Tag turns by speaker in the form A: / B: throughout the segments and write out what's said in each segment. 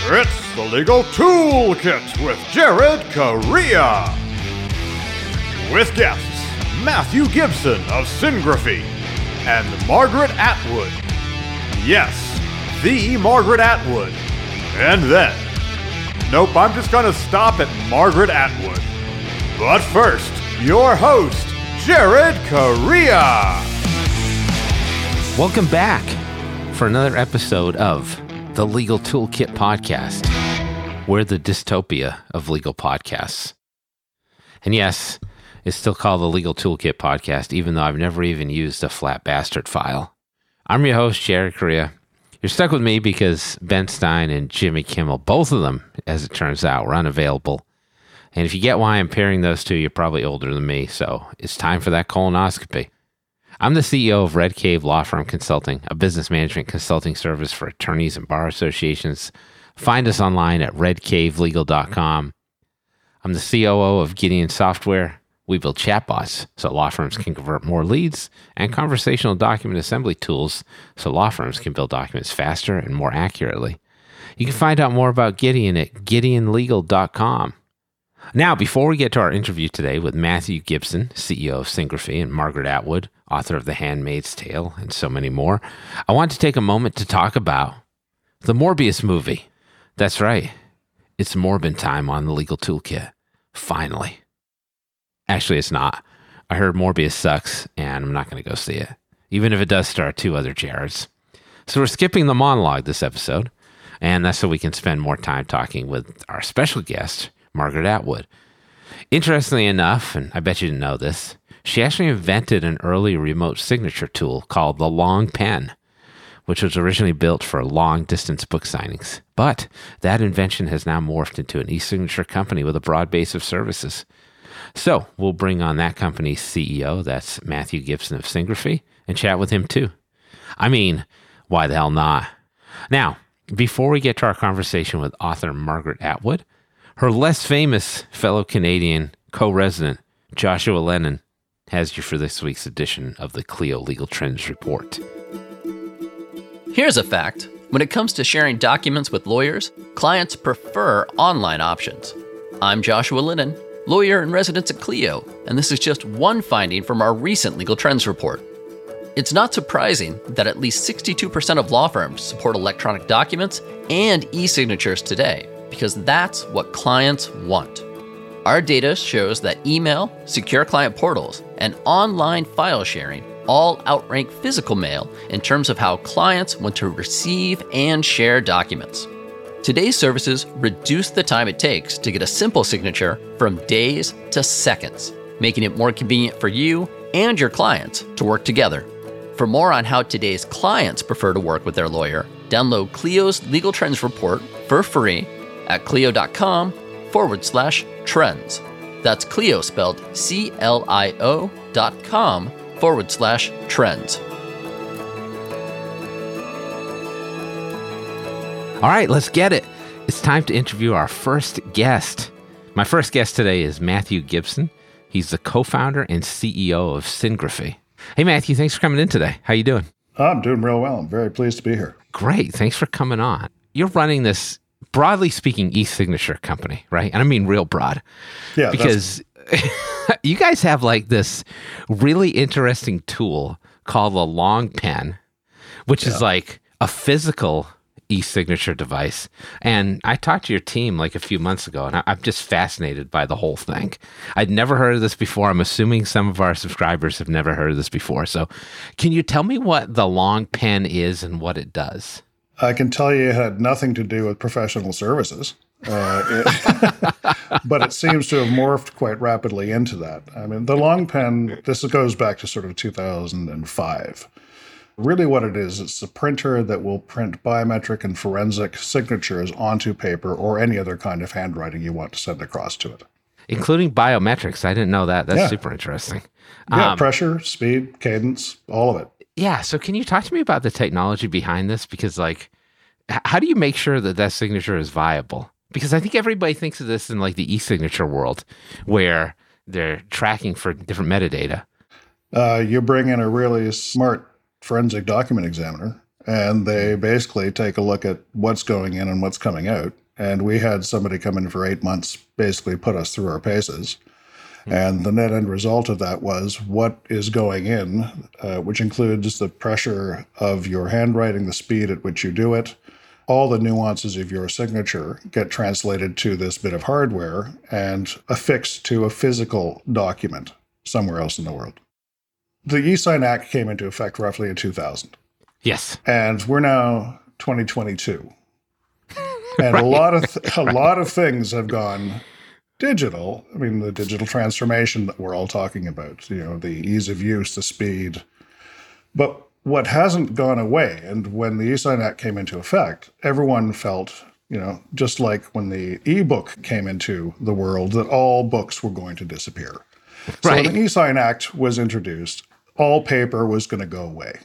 A: It's the Legal Toolkit with Jared Correa. With guests Matthew Gibson of Syncgraphy and Margaret Atwood. Yes, the Margaret Atwood. And then, nope, I'm just gonna stop at Margaret Atwood. But first, your host, Jared Correa.
B: Welcome back for another episode of the Legal Toolkit Podcast. We're the dystopia of legal podcasts. And yes, it's still called the Legal Toolkit Podcast, even though I've never even used a flat bastard file. I'm your host, Jared Correa. You're stuck with me because Ben Stein and Jimmy Kimmel, both of them, as it turns out, were unavailable. And if you get why I'm pairing those two, you're probably older than me, so it's time for that colonoscopy. I'm the CEO of Red Cave Law Firm Consulting, a business management consulting service for attorneys and bar associations. Find us online at redcavelegal.com. I'm the COO of Gideon Software. We build chatbots so law firms can convert more leads, and conversational document assembly tools so law firms can build documents faster and more accurately. You can find out more about Gideon at gideonlegal.com. Now, before we get to our interview today with Matthew Gibson, CEO of Syncgraphy, and Margaret Atwood, author of The Handmaid's Tale, and so many more, I want to take a moment to talk about the Morbius movie. That's right. It's Morbin time on the Legal Toolkit. Finally. Actually, it's not. I heard Morbius sucks, and I'm not going to go see it, even if it does star two other Jareds. So we're skipping the monologue this episode, and that's so we can spend more time talking with our special guest, Margaret Atwood. Interestingly enough, and I bet you didn't know this, she actually invented an early remote signature tool called the Long Pen, which was originally built for long-distance book signings. But that invention has now morphed into an e-signature company with a broad base of services. So we'll bring on that company's CEO, that's Matthew Gibson of Syncgraphy, and chat with him too. I mean, why the hell not? Now, before we get to our conversation with author Margaret Atwood, her less famous fellow Canadian co-resident, Joshua Lennon, has you for this week's edition of the Clio Legal Trends Report.
C: Here's a fact. When it comes to sharing documents with lawyers, clients prefer online options. I'm Joshua Lennon, lawyer in residence at Clio, and this is just one finding from our recent Legal Trends Report. It's not surprising that at least 62% of law firms support electronic documents and e-signatures today, because that's what clients want. Our data shows that email, secure client portals, and online file sharing all outrank physical mail in terms of how clients want to receive and share documents. Today's services reduce the time it takes to get a simple signature from days to seconds, making it more convenient for you and your clients to work together. For more on how today's clients prefer to work with their lawyer, download Clio's Legal Trends Report for free at clio.com/trends. That's Clio spelled CLIO.com/trends.
B: All right, let's get it. It's time to interview our first guest. My first guest today is Matthew Gibson. He's the co-founder and CEO of Syncgraphy. Hey, Matthew, thanks for coming in today. How you doing?
D: I'm doing real well. I'm very pleased to be here.
B: Great. Thanks for coming on. You're running this, broadly speaking, e-signature company, right? And I mean real broad.
D: Yeah.
B: Because you guys have like this really interesting tool called the Long Pen, which is like a physical e-signature device. And I talked to your team like a few months ago, and I'm just fascinated by the whole thing. I'd never heard of this before. I'm assuming some of our subscribers have never heard of this before. So can you tell me what the Long Pen is and what it does?
D: I can tell you it had nothing to do with professional services, but it seems to have morphed quite rapidly into that. I mean, the Long Pen, this goes back to sort of 2005. Really what it is, it's a printer that will print biometric and forensic signatures onto paper or any other kind of handwriting you want to send across to it.
B: Including biometrics. I didn't know that. That's super interesting.
D: Yeah, pressure, speed, cadence, all of it.
B: Yeah, so can you talk to me about the technology behind this? Because, like, how do you make sure that that signature is viable? Because I think everybody thinks of this in, like, the e-signature world, where they're tracking for different metadata.
D: You bring in a really smart forensic document examiner, and they basically take a look at what's going in and what's coming out. And we had somebody come in for 8 months, basically put us through our paces. And the net end result of that was what is going in, which includes the pressure of your handwriting, the speed at which you do it, all the nuances of your signature get translated to this bit of hardware and affixed to a physical document somewhere else in the world. The eSign Act came into effect roughly in 2000.
B: Yes.
D: And we're now 2022. And a lot of things have gone digital. I mean, the digital transformation that we're all talking about, the ease of use, the speed. But what hasn't gone away, and when the eSign Act came into effect, everyone felt, just like when the e-book came into the world, that all books were going to disappear. So when the eSign Act was introduced, all paper was going to go away.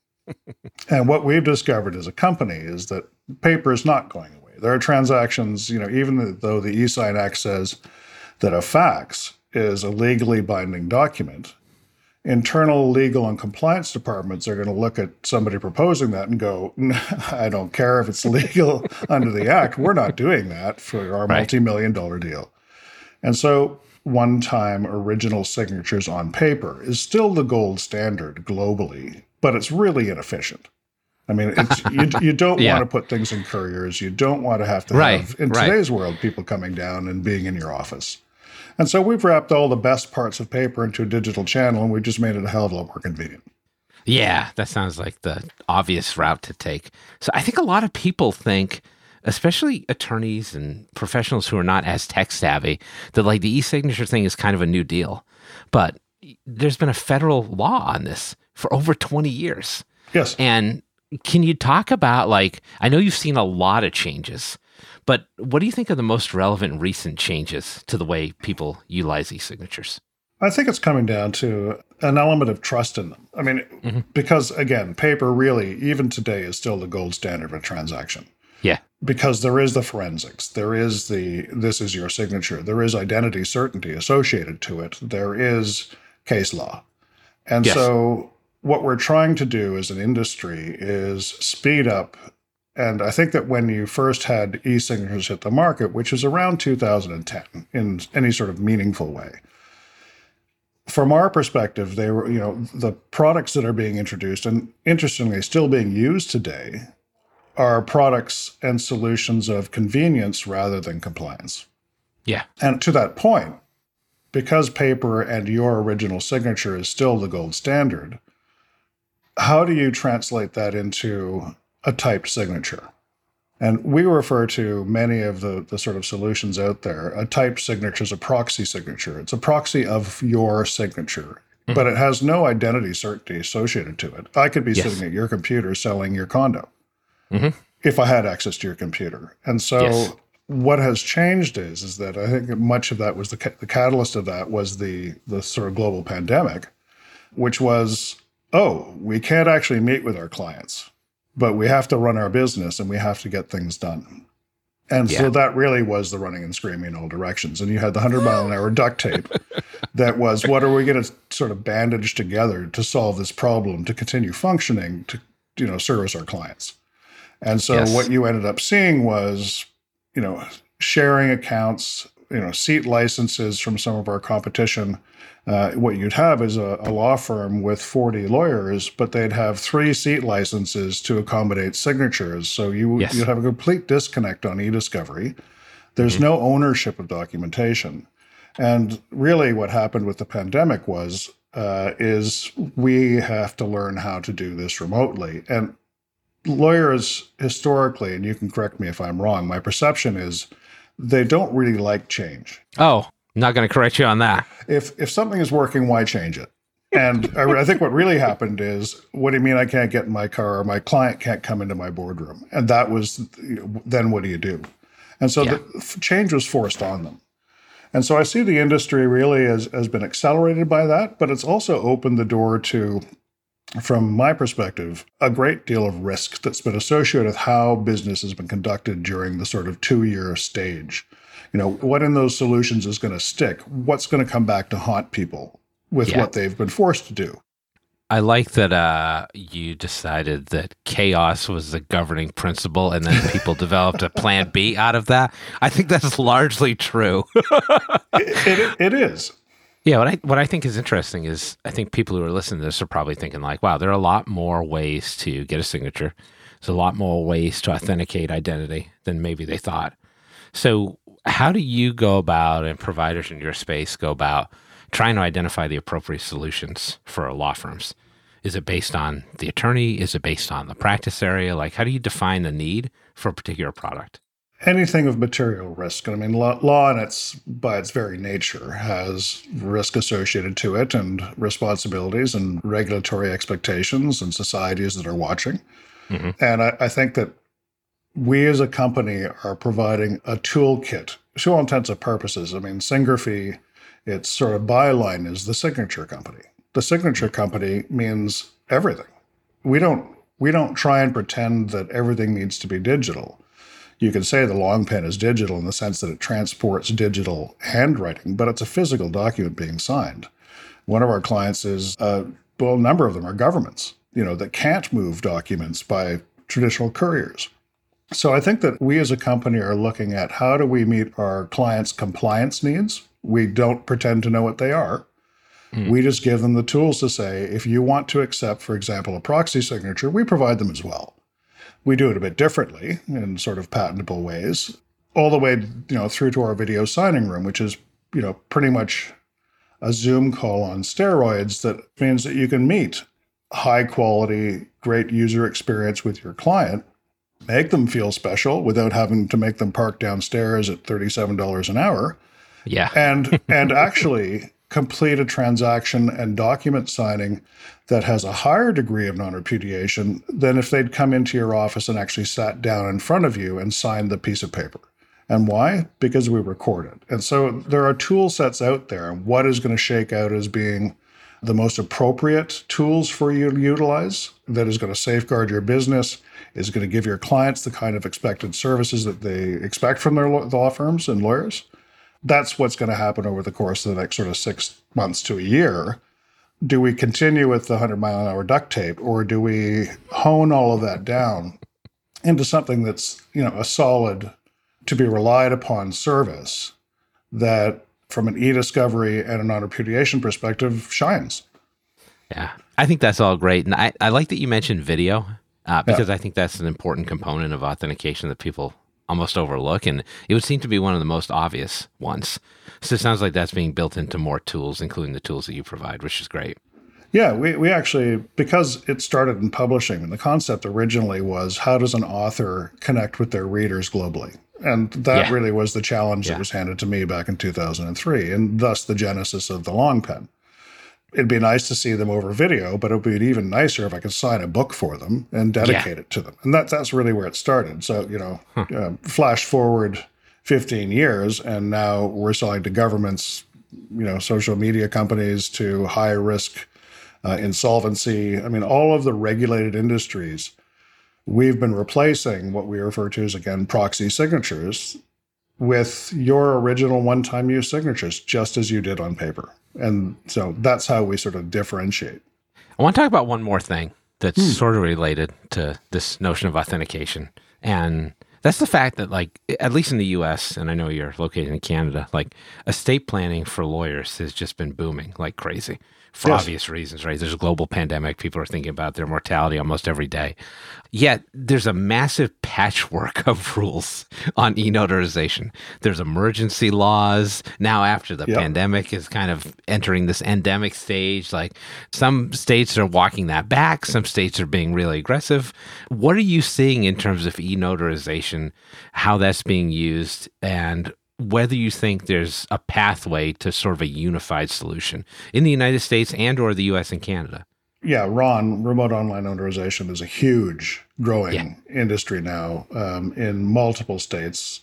D: And what we've discovered as a company is that paper is not going away. There are transactions, even though the eSign Act says that a fax is a legally binding document, internal legal and compliance departments are going to look at somebody proposing that and go, I don't care if it's legal under the Act. We're not doing that for our multi-million-dollar deal. And so one-time original signatures on paper is still the gold standard globally, but it's really inefficient. I mean, you don't want to put things in couriers. You don't want to have today's world, people coming down and being in your office. And so we've wrapped all the best parts of paper into a digital channel, and we just made it a hell of a lot more convenient.
B: Yeah, that sounds like the obvious route to take. So I think a lot of people think, especially attorneys and professionals who are not as tech savvy, that like the e-signature thing is kind of a new deal. But there's been a federal law on this for over 20 years.
D: Yes.
B: And can you talk about, I know you've seen a lot of changes, but what do you think are the most relevant recent changes to the way people utilize e-signatures?
D: I think it's coming down to an element of trust in them. I mean, because again, paper really, even today, is still the gold standard of a transaction.
B: Yeah.
D: Because there is the forensics, there is this is your signature, there is identity certainty associated to it, there is case law. And so what we're trying to do as an industry is speed up. And I think that when you first had e-signatures hit the market, which is around 2010 in any sort of meaningful way, from our perspective, they were, the products that are being introduced and interestingly still being used today are products and solutions of convenience rather than compliance.
B: Yeah.
D: And to that point, because paper and your original signature is still the gold standard, how do you translate that into a typed signature? And we refer to many of the sort of solutions out there. A typed signature is a proxy signature. It's a proxy of your signature, but it has no identity certainty associated to it. I could be sitting at your computer selling your condo if I had access to your computer. And so what has changed is that I think much of that was the catalyst of that was the sort of global pandemic, which was, we can't actually meet with our clients, but we have to run our business and we have to get things done. And so that really was the running and screaming in all directions. And you had the 100-mile-an-hour duct tape that was, what are we going to sort of bandage together to solve this problem, to continue functioning, to service our clients? And so what you ended up seeing was, sharing accounts, seat licenses from some of our competition. What you'd have is a law firm with 40 lawyers, but they'd have 3 seat licenses to accommodate signatures. So you'd have a complete disconnect on e-discovery. There's no ownership of documentation. And really what happened with the pandemic is we have to learn how to do this remotely. And lawyers historically, and you can correct me if I'm wrong, my perception is they don't really like change.
B: Oh, not going to correct you on that.
D: If something is working, why change it? And I think what really happened is, what do you mean I can't get in my car, or my client can't come into my boardroom? And that was, then what do you do? And so the change was forced on them. And so I see the industry really has been accelerated by that, but it's also opened the door to, from my perspective, a great deal of risk that's been associated with how business has been conducted during the sort of 2-year stage. What in those solutions is going to stick? What's going to come back to haunt people with what they've been forced to do?
B: I like that you decided that chaos was the governing principle, and then people developed a plan B out of that. I think that's largely true.
D: It is.
B: Yeah, what I think is interesting is I think people who are listening to this are probably thinking like, wow, there are a lot more ways to get a signature. There's a lot more ways to authenticate identity than maybe they thought. So how do you go about, and providers in your space go about, trying to identify the appropriate solutions for law firms? Is it based on the attorney? Is it based on the practice area? Like, how do you define the need for a particular product?
D: Anything of material risk. I mean, law in by its very nature has risk associated to it, and responsibilities and regulatory expectations and societies that are watching. Mm-hmm. And I think that we as a company are providing a toolkit to all intents and purposes. I mean, Syncgraphy, its sort of byline is the signature company. The signature company means everything. We don't try and pretend that everything needs to be digital. You can say the long pen is digital in the sense that it transports digital handwriting, but it's a physical document being signed. One of our clients is, a number of them are governments, that can't move documents by traditional couriers. So I think that we as a company are looking at how do we meet our clients' compliance needs. We don't pretend to know what they are. We just give them the tools to say, if you want to accept, for example, a proxy signature, we provide them as well. We do it a bit differently in sort of patentable ways, all the way, through to our video signing room, which is, pretty much a Zoom call on steroids. That means that you can meet high quality, great user experience with your client, make them feel special without having to make them park downstairs at $37 an hour.
B: Yeah.
D: and actually complete a transaction and document signing that has a higher degree of non-repudiation than if they'd come into your office and actually sat down in front of you and signed the piece of paper. And why? Because we record it. And so there are tool sets out there. What is going to shake out as being the most appropriate tools for you to utilize that is going to safeguard your business, is going to give your clients the kind of expected services that they expect from their law firms and lawyers. That's what's going to happen over the course of the next sort of 6 months to a year. Do we continue with the 100-mile-an-hour duct tape, or do we hone all of that down into something that's, a solid, to be relied upon service that, from an e-discovery and a non-repudiation perspective, shines?
B: Yeah, I think that's all great. And I like that you mentioned video because I think that's an important component of authentication that people almost overlook, and it would seem to be one of the most obvious ones. So it sounds like that's being built into more tools, including the tools that you provide, which is great.
D: Yeah, we actually, because it started in publishing, and the concept originally was, how does an author connect with their readers globally? And that really was the challenge that was handed to me back in 2003, and thus the genesis of the long pen. It'd be nice to see them over video, but it would be even nicer if I could sign a book for them and dedicate it to them. And that's really where it started. So, flash forward 15 years, and now we're selling to governments, social media companies, to high risk insolvency. I mean, all of the regulated industries, we've been replacing what we refer to as, again, proxy signatures with your original one-time use signatures, just as you did on paper. And so that's how we sort of differentiate.
B: I want to talk about one more thing that's sort of related to this notion of authentication. And that's the fact that, like, at least in the US, and I know you're located in Canada, like, estate planning for lawyers has just been booming like crazy for obvious reasons, right? There's a global pandemic. People are thinking about their mortality almost every day. Yet there's a massive patchwork of rules on e-notarization. There's emergency laws. Now, after the pandemic is kind of entering this endemic stage, like, some states are walking that back. Some states are being really aggressive. What are you seeing in terms of e-notarization, how that's being used, and whether you think there's a pathway to sort of a unified solution in the United States and or the US and Canada?
D: Yeah, Ron, remote online notarization is a huge growing industry now in multiple states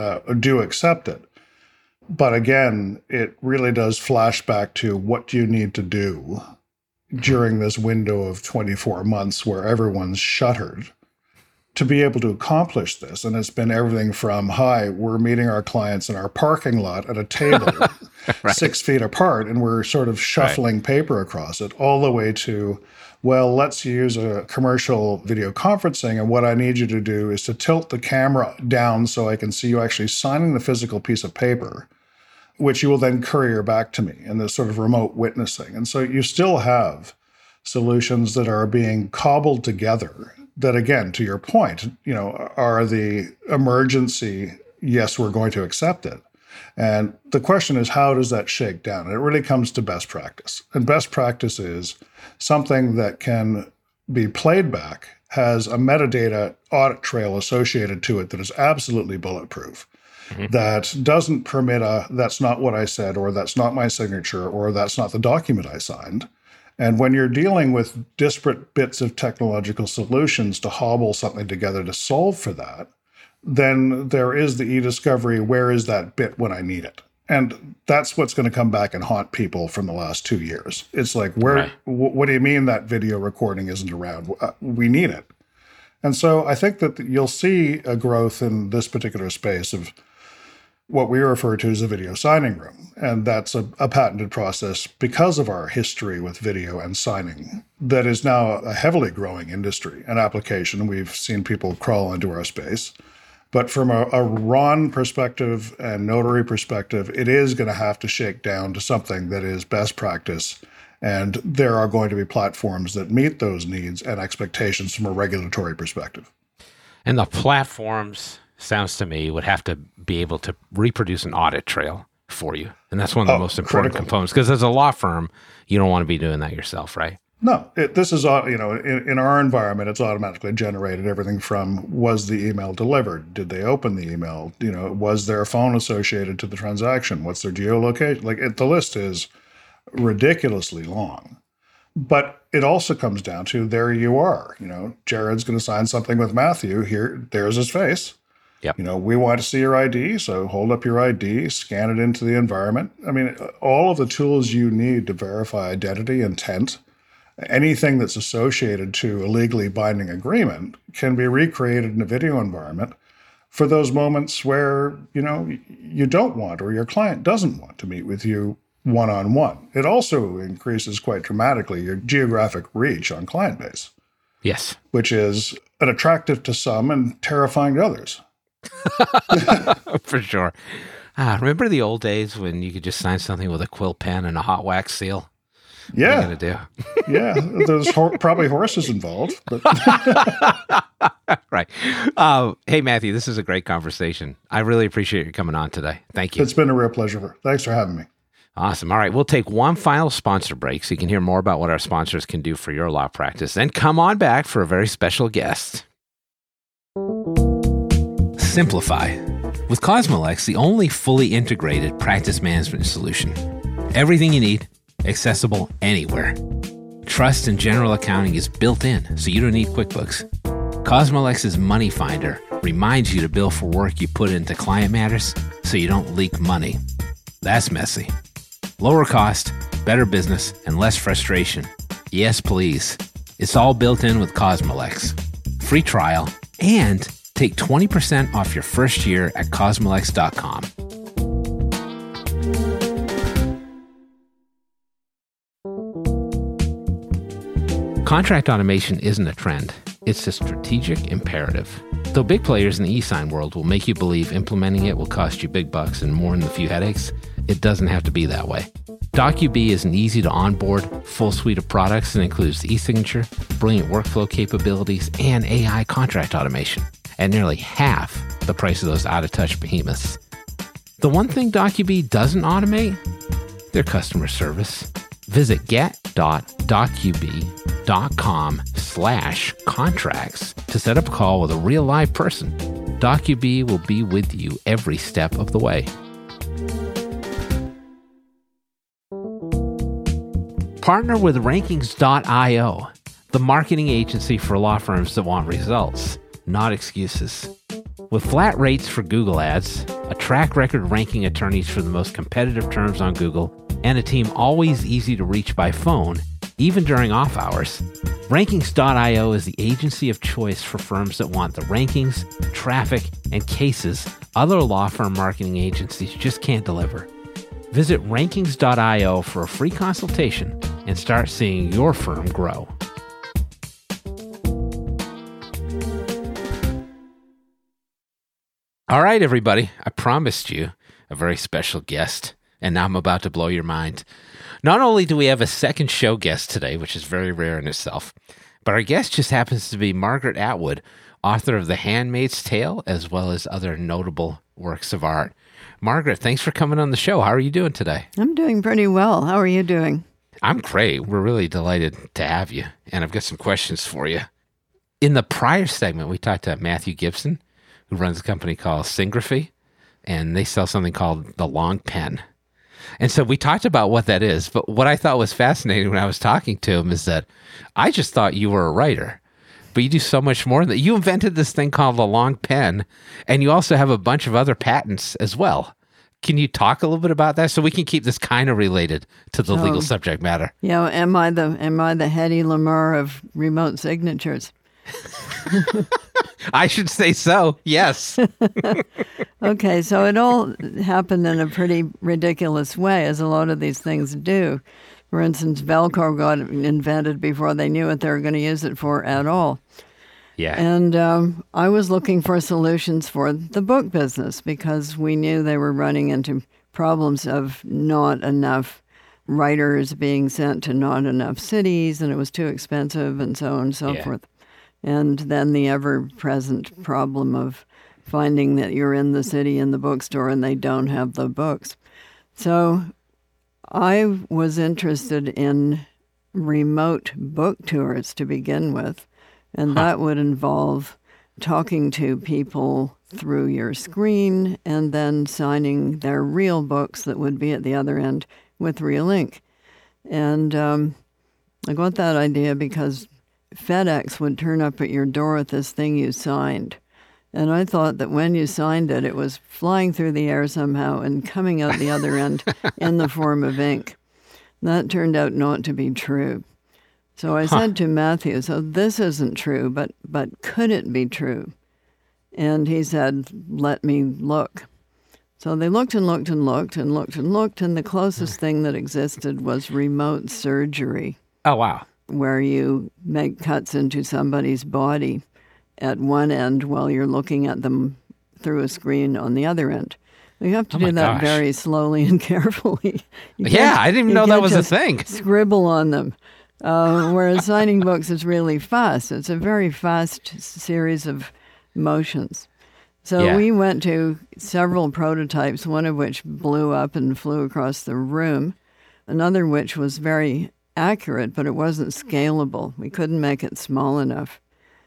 D: do accept it. But again, it really does flash back to what you need to do during this window of 24 months where everyone's shuttered to be able to accomplish this. And it's been everything from, hi, we're meeting our clients in our parking lot at a table
B: right.
D: 6 feet apart, and we're sort of shuffling paper across it, all the way to, well, let's use a commercial video conferencing, and what I need you to do is to tilt the camera down so I can see you actually signing the physical piece of paper, which you will then courier back to me in this sort of remote witnessing. And so you still have solutions that are being cobbled together that, again, to your point, are the emergency, yes, we're going to accept it. And the question is, how does that shake down? And it really comes to best practice. And best practice is something that can be played back, has a metadata audit trail associated to it that is absolutely bulletproof, that doesn't permit that's not what I said, or that's not my signature, or that's not the document I signed. And when you're dealing with disparate bits of technological solutions to hobble something together to solve for that, then there is the e-discovery, where is that bit when I need it? And that's what's going to come back and haunt people from the last 2 years. It's like, what do you mean that video recording isn't around? We need it. And so I think that you'll see a growth in this particular space of what we refer to as a video signing room. And that's a patented process because of our history with video and signing that is now a heavily growing industry and application. We've seen people crawl into our space. But from a RON perspective and notary perspective, it is going to have to shake down to something that is best practice. And there are going to be platforms that meet those needs and expectations from a regulatory perspective.
B: And the platforms, sounds to me, would have to be able to reproduce an audit trail for you. And that's one of the most important components, because as a law firm, you don't want to be doing that yourself, right?
D: No, this is, in our environment, it's automatically generated. Everything from, was the email delivered? Did they open the email? Was their phone associated to the transaction? What's their geolocation? The list is ridiculously long. But it also comes down to, there you are. Jared's going to sign something with Matthew. There's his face.
B: Yep.
D: We want to see your ID, so hold up your ID, scan it into the environment. I mean, all of the tools you need to verify identity, intent, anything that's associated to a legally binding agreement can be recreated in a video environment for those moments where, you don't want, or your client doesn't want to meet with you one-on-one. It also increases quite dramatically your geographic reach on client base.
B: Yes.
D: Which is attractive to some and terrifying to others.
B: For sure. Remember the old days when you could just sign something with a quill pen and a hot wax seal?
D: Yeah.
B: What are you going to
D: do? Yeah. There's probably horses involved. But
B: right. Hey, Matthew, this is a great conversation. I really appreciate you coming on today. Thank you.
D: It's been a real pleasure. Thanks for having me.
B: Awesome. All right. We'll take one final sponsor break so you can hear more about what our sponsors can do for your law practice. Then come on back for a very special guest. Simplify. With Cosmolex, the only fully integrated practice management solution. Everything you need, accessible anywhere. Trust and general accounting is built in, so you don't need QuickBooks. Cosmolex's Money Finder reminds you to bill for work you put into client matters so you don't leak money. That's messy. Lower cost, better business, and less frustration. Yes, please. It's all built in with Cosmolex. Free trial and take 20% off your first year at cosmolex.com. Contract automation isn't a trend. It's a strategic imperative. Though big players in the e-sign world will make you believe implementing it will cost you big bucks and more than a few headaches, it doesn't have to be that way. DocuBee is an easy-to-onboard, full suite of products that includes e-signature, brilliant workflow capabilities, and AI contract automation at nearly half the price of those out-of-touch behemoths. The one thing DocuBee doesn't automate? Their customer service. Visit get.docubee.com/contracts to set up a call with a real live person. DocuBee will be with you every step of the way. Partner with Rankings.io, the marketing agency for law firms that want results, not excuses. With flat rates for Google ads, a track record ranking attorneys for the most competitive terms on Google, and a team always easy to reach by phone, even during off hours. Rankings.io is the agency of choice for firms that want the rankings, traffic, and cases other law firm marketing agencies just can't deliver. Visit Rankings.io for a free consultation and start seeing your firm grow. All right, everybody, I promised you a very special guest, and now I'm about to blow your mind. Not only do we have a second show guest today, which is very rare in itself, but our guest just happens to be Margaret Atwood, author of The Handmaid's Tale, as well as other notable works of art. Margaret, thanks for coming on the show. How are you doing today?
E: I'm doing pretty well. How are you doing?
B: I'm great. We're really delighted to have you, and I've got some questions for you. In the prior segment, we talked to Matthew Gibson, who runs a company called Syngraphy, and they sell something called the Long Pen. And so we talked about what that is, but what I thought was fascinating when I was talking to him is that I just thought you were a writer, but you do so much more than that. You invented this thing called the Long Pen, and you also have a bunch of other patents as well. Can you talk a little bit about that so we can keep this kind of related to the legal subject matter?
E: Yeah, am I the Hedy Lamarr of remote signatures?
B: I should say so, yes.
E: Okay, so it all happened in a pretty ridiculous way, as a lot of these things do. For instance, Velcro got invented before they knew what they were going to use it for at all.
B: Yeah.
E: And I was looking for solutions for the book business because we knew they were running into problems of not enough writers being sent to not enough cities, and it was too expensive, and so on and so forth. And then the ever-present problem of finding that you're in the city in the bookstore and they don't have the books. So I was interested in remote book tours to begin with, and that would involve talking to people through your screen and then signing their real books that would be at the other end with real ink. And I got that idea because FedEx would turn up at your door with this thing you signed. And I thought that when you signed it, it was flying through the air somehow and coming out the other end in the form of ink. That turned out not to be true. So I said to Matthew, so this isn't true, but could it be true? And he said, let me look. So they looked and looked and looked and looked and looked, and the closest thing that existed was remote surgery.
B: Oh, wow.
E: Where you make cuts into somebody's body at one end while you're looking at them through a screen on the other end. You have to do that very slowly and carefully.
B: I didn't even know that was a thing.
E: Scribble on them. Whereas signing books is really fast. It's a very fast series of motions. So we went to several prototypes, one of which blew up and flew across the room, another which was very accurate, but it wasn't scalable. We couldn't make it small enough.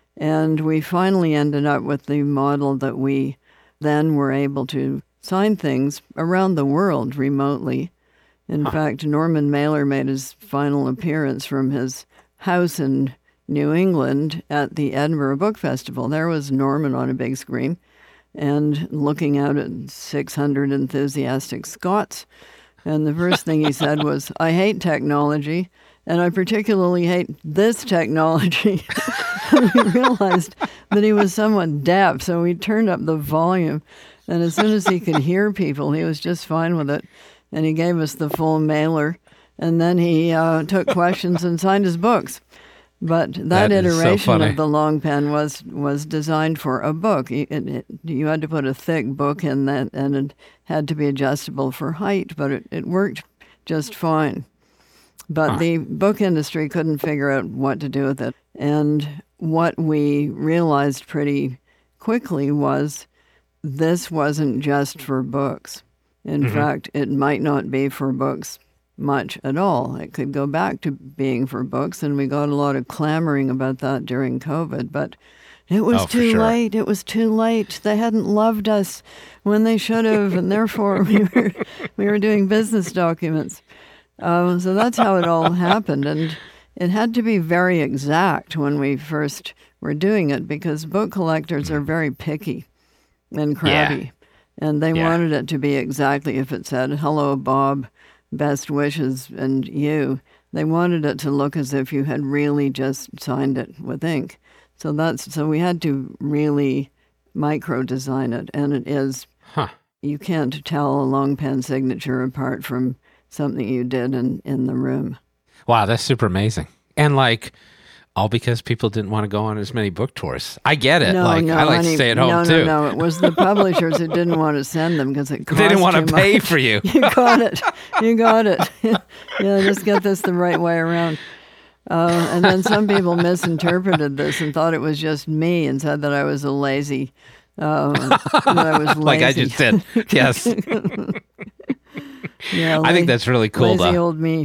E: And we finally ended up with the model that we then were able to sign things around the world remotely. In fact, Norman Mailer made his final appearance from his house in New England at the Edinburgh Book Festival. There was Norman on a big screen and looking out at 600 enthusiastic Scots. And the first thing he said was, I hate technology, and I particularly hate this technology. And we realized that he was somewhat deaf, so we turned up the volume. And as soon as he could hear people, he was just fine with it. And he gave us the full mailer. And then he took questions and signed his books. But that iteration of the Long Pen was designed for a book. You had to put a thick book in that, and it had to be adjustable for height, but it worked just fine. But the book industry couldn't figure out what to do with it. And what we realized pretty quickly was this wasn't just for books. In fact, it might not be for books much at all. It could go back to being for books, and we got a lot of clamoring about that during COVID, but it was too late. It was too late. They hadn't loved us when they should have, and therefore we were doing business documents. So that's how it all happened, and it had to be very exact when we first were doing it because book collectors are very picky and crabby, and they wanted it to be exactly if it said, hello, Bob, best wishes, and you, they wanted it to look as if you had really just signed it with ink. So we had to really micro design it, and it is. You can't tell a long pen signature apart from something you did in the room.
B: Wow, that's super amazing. And all because people didn't want to go on as many book tours. I get it. I like to stay at home too.
E: No. It was the publishers who didn't want to send them because it cost
B: they didn't want to pay
E: much.
B: For you.
E: You got it. Yeah, just get this the right way around. And then some people misinterpreted this and thought it was just me and said that I was a lazy. That I was lazy.
B: Like I just did. Yes.
E: Yeah,
B: I think that's really cool.
E: Lazy old me.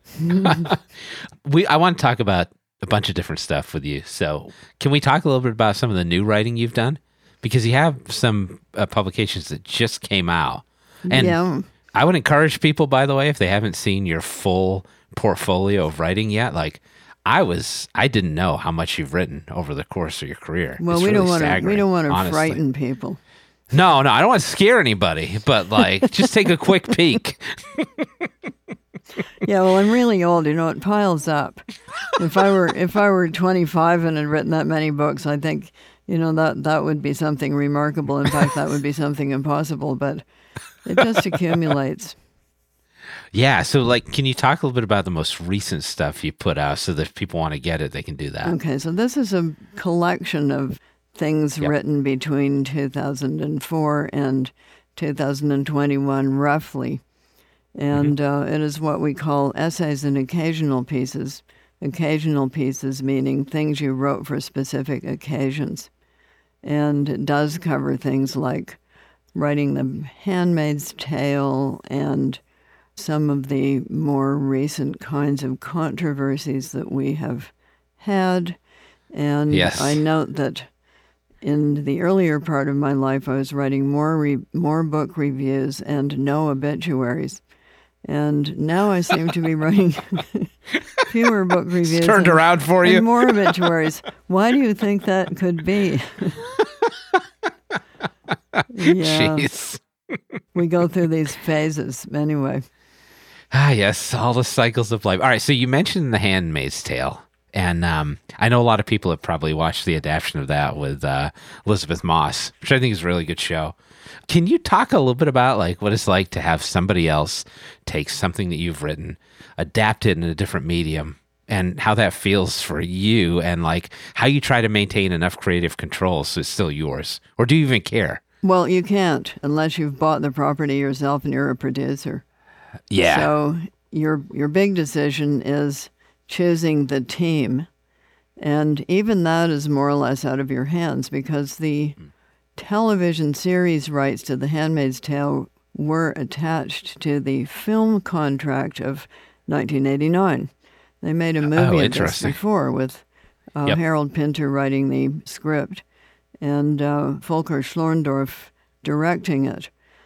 B: I want to talk about a bunch of different stuff with you. So can we talk a little bit about some of the new writing you've done? Because you have some publications that just came out. And
E: yeah.
B: I would encourage people, by the way, if they haven't seen your full portfolio of writing yet, I didn't know how much you've written over the course of your career.
E: Well, we don't want to frighten people.
B: No, I don't want to scare anybody, but just take a quick peek.
E: Yeah, well, I'm really old. It piles up. If I were 25 and had written that many books, I think that would be something remarkable. In fact, that would be something impossible. But it just accumulates.
B: Yeah, so can you talk a little bit about the most recent stuff you put out so that if people want to get it, they can do that?
E: Okay, so this is a collection of things written between 2004 and 2021, roughly. And it is what we call essays and occasional pieces. Occasional pieces meaning things you wrote for specific occasions. And it does cover things like writing The Handmaid's Tale and some of the more recent kinds of controversies that we have had. And
B: yes.
E: I note that in the earlier part of my life, I was writing more book reviews and no obituaries. And now I seem to be writing fewer book reviews.
B: It's turned around for you.
E: And more obituaries. Why do you think that could be? Yeah.
B: Jeez.
E: We go through these phases anyway.
B: Yes, all the cycles of life. All right, so you mentioned The Handmaid's Tale. And I know a lot of people have probably watched the adaptation of that with Elizabeth Moss, which I think is a really good show. Can you talk a little bit about what it's like to have somebody else take something that you've written, adapt it in a different medium, and how that feels for you, and how you try to maintain enough creative control so it's still yours? Or do you even care?
E: Well, you can't unless you've bought the property yourself and you're a producer.
B: Yeah.
E: So your big decision is choosing the team. And even that is more or less out of your hands because the television series rights to The Handmaid's Tale were attached to the film contract of 1989. They made a movie of this before with Harold Pinter writing the script and Volker Schlorndorff directing it.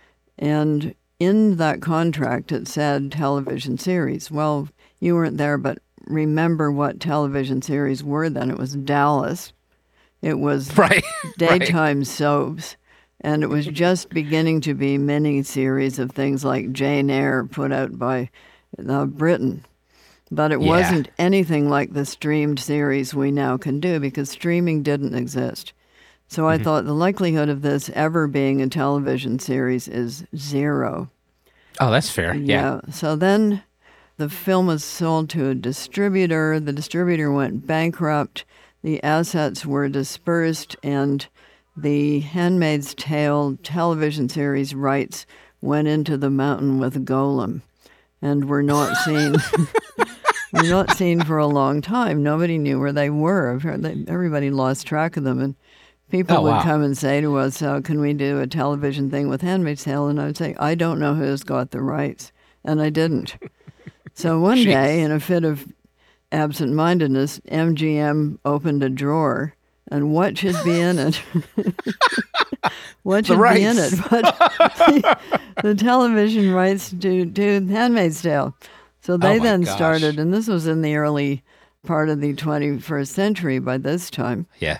E: And in that contract, it said television series. Well, you weren't there, but remember what television series were then. It was Dallas. It was daytime soaps. And it was just beginning to be mini-series of things like Jane Eyre put out by Britain. But it wasn't anything like the streamed series we now can do because streaming didn't exist. So I thought the likelihood of this ever being a television series is zero.
B: Oh, that's fair. Yeah.
E: So then the film was sold to a distributor. The distributor went bankrupt. The assets were dispersed, and the Handmaid's Tale television series rights went into the mountain with Golem and were not seen. Were not seen for a long time. Nobody knew where they were. Everybody lost track of them, and people would come and say to us, can we do a television thing with Handmaid's Tale? And I would say, I don't know who's got the rights. And I didn't. So one day, in a fit of absent-mindedness, MGM opened a drawer, and what should be in it? What should be in it? But the television rights to Handmaid's Tale. So they started, and this was in the early part of the 21st century by this time.
B: Yeah.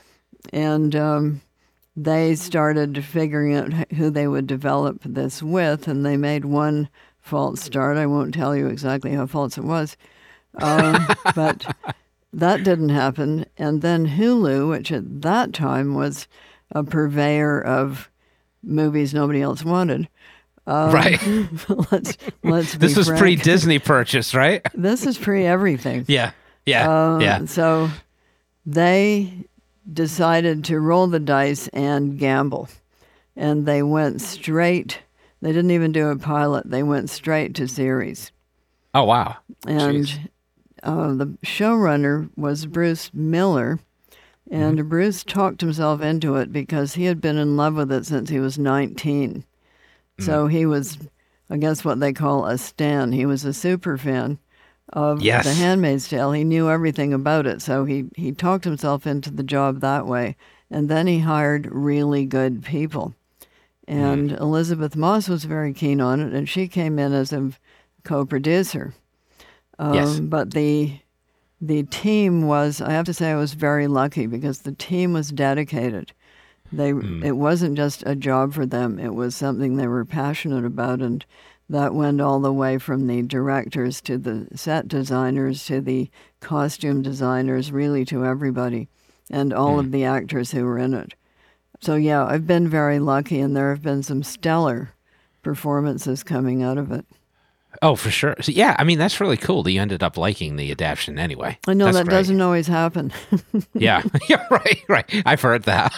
E: And they started figuring out who they would develop this with, and they made one false start. I won't tell you exactly how false it was. But that didn't happen. And then Hulu, which at that time was a purveyor of movies nobody else wanted.
B: Right.
E: Let's
B: This was pre-Disney purchase, right?
E: This is pre-everything.
B: Yeah. Yeah.
E: So they decided to roll the dice and gamble. And they went straight. They didn't even do a pilot. They went straight to series.
B: Oh, wow.
E: And the showrunner was Bruce Miller. And Bruce talked himself into it because he had been in love with it since he was 19. So he was, I guess, what they call a stan. He was a super fan of The Handmaid's Tale. He knew everything about it. So he talked himself into the job that way. And then he hired really good people. And Elizabeth Moss was very keen on it, and she came in as a co-producer. But the team was, I have to say I was very lucky because the team was dedicated. It wasn't just a job for them. It was something they were passionate about, and that went all the way from the directors to the set designers to the costume designers, really to everybody, and all of the actors who were in it. So, yeah, I've been very lucky, and there have been some stellar performances coming out of it.
B: Oh, for sure. So, yeah, I mean, that's really cool that you ended up liking the adaptation anyway.
E: I know
B: that's
E: that
B: great.
E: doesn't always happen.
B: Yeah, right. I've heard that.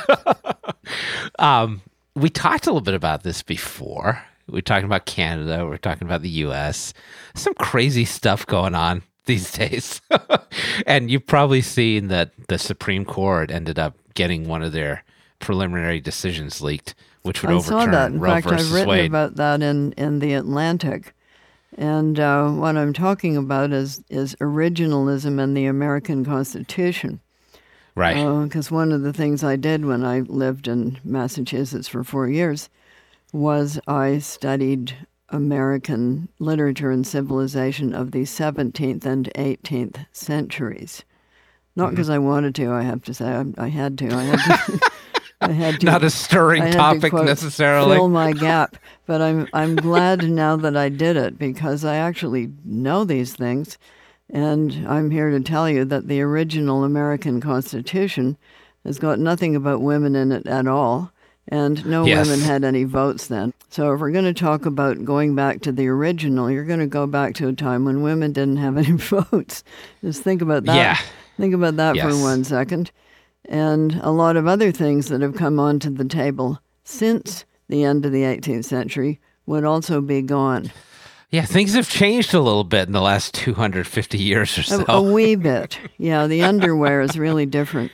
B: We talked a little bit about this before. We're talking about Canada. We're talking about the U.S. Some crazy stuff going on these days. And you've probably seen that the Supreme Court ended up getting one of their preliminary decisions leaked, which would overturn
E: Roe versus Wade. I saw that. In fact, I've written about that in The Atlantic. And what I'm talking about is originalism in the American Constitution.
B: Right.
E: Because one of the things I did when I lived in Massachusetts for 4 years was I studied American literature and civilization of the 17th and 18th centuries. Not because I wanted to, I have to say. I had to. I had to.
B: Not a stirring topic
E: quote,
B: necessarily.
E: Fill my gap, but I'm glad now that I did it because I actually know these things, and I'm here to tell you that the original American Constitution has got nothing about women in it at all, and no women had any votes then. So if we're going to talk about going back to the original, you're going to go back to a time when women didn't have any votes. Just think about that.
B: Yeah.
E: Think about that for 1 second. And a lot of other things that have come onto the table since the end of the 18th century would also be gone.
B: Yeah, things have changed a little bit in the last 250 years or so.
E: A wee bit. Yeah, the underwear is really different.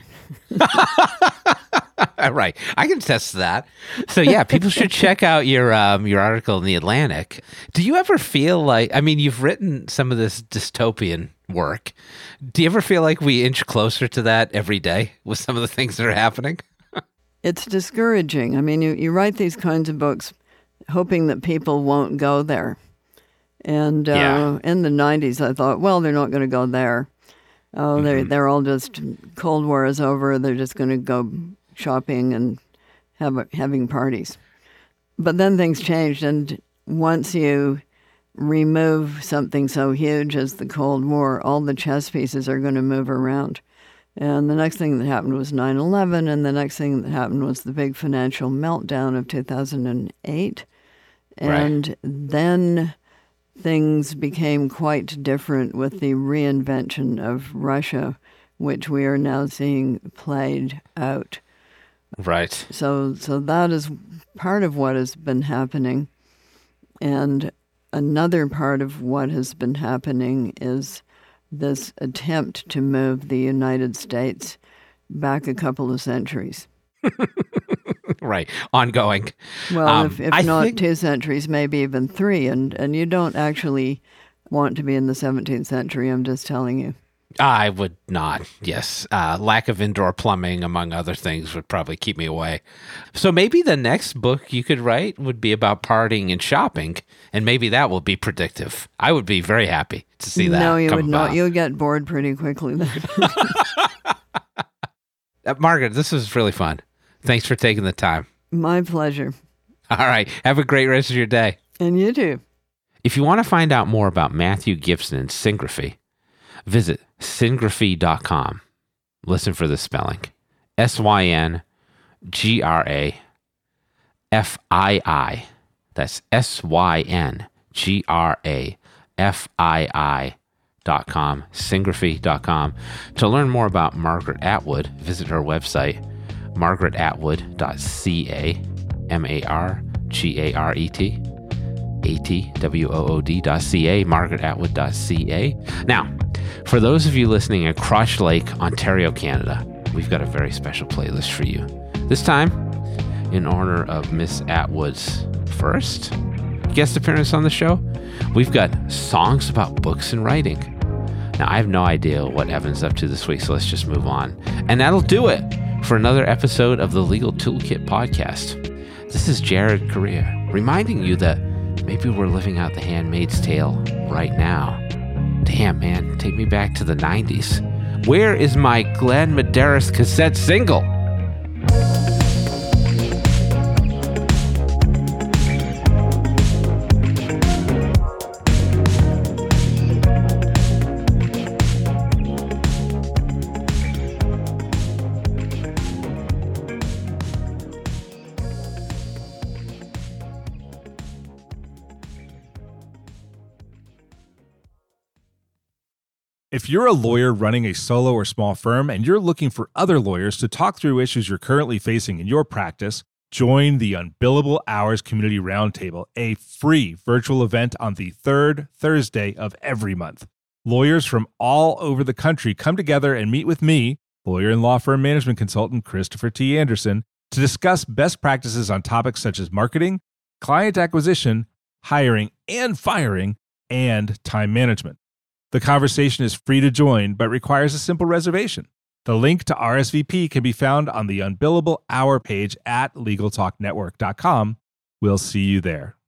B: Right. I can attest to that. So, yeah, people should check out your article in The Atlantic. Do you ever feel like, I mean, you've written some of this dystopian work. Do you ever feel like we inch closer to that every day with some of the things that are happening?
E: It's discouraging. I mean, you write these kinds of books hoping that people won't go there. And in the 90s, I thought, well, they're not going to go there. Oh, they're all just, Cold War is over. They're just going to go shopping and having parties. But then things changed, and once you remove something so huge as the Cold War, all the chess pieces are going to move around. And the next thing that happened was 9/11, and the next thing that happened was the big financial meltdown of 2008. And then things became quite different with the reinvention of Russia, which we are now seeing played out.
B: Right.
E: So that is part of what has been happening. And another part of what has been happening is this attempt to move the United States back a couple of centuries.
B: Right. Ongoing.
E: Well, if not 2 centuries, maybe even 3. And you don't actually want to be in the 17th century, I'm just telling you.
B: I would not, yes. Lack of indoor plumbing, among other things, would probably keep me away. So maybe the next book you could write would be about partying and shopping, and maybe that will be predictive. I would be very happy to see that.
E: No, you
B: come
E: would
B: about.
E: not. You would get bored pretty quickly then.
B: Margaret, this was really fun. Thanks for taking the time.
E: My pleasure.
B: All right. Have a great rest of your day.
E: And you too.
B: If you want to find out more about Matthew Gibson and Syngraphy, visit syngraphy.com. Listen for the spelling. SYNGRAFII. That's SYNGRAFII.com, syngraphy.com. To learn more about Margaret Atwood, visit her website, margaretatwood.ca, MargaretAtwood.ca, margaretatwood.ca. Now, for those of you listening in Crush Lake, Ontario, Canada, we've got a very special playlist for you. This time, in honor of Miss Atwood's first guest appearance on the show, we've got songs about books and writing. Now, I have no idea what Evan's up to this week, so let's just move on. And that'll do it for another episode of the Legal Toolkit Podcast. This is Jared Correa, reminding you that maybe we're living out The Handmaid's Tale right now. Damn, man, take me back to the 90s. Where is my Glenn Medeiros cassette single?
F: If you're a lawyer running a solo or small firm and you're looking for other lawyers to talk through issues you're currently facing in your practice, join the Unbillable Hours Community Roundtable, a free virtual event on the third Thursday of every month. Lawyers from all over the country come together and meet with me, lawyer and law firm management consultant Christopher T. Anderson, to discuss best practices on topics such as marketing, client acquisition, hiring and firing, and time management. The conversation is free to join, but requires a simple reservation. The link to RSVP can be found on the Unbillable Hour page at LegalTalkNetwork.com. We'll see you there.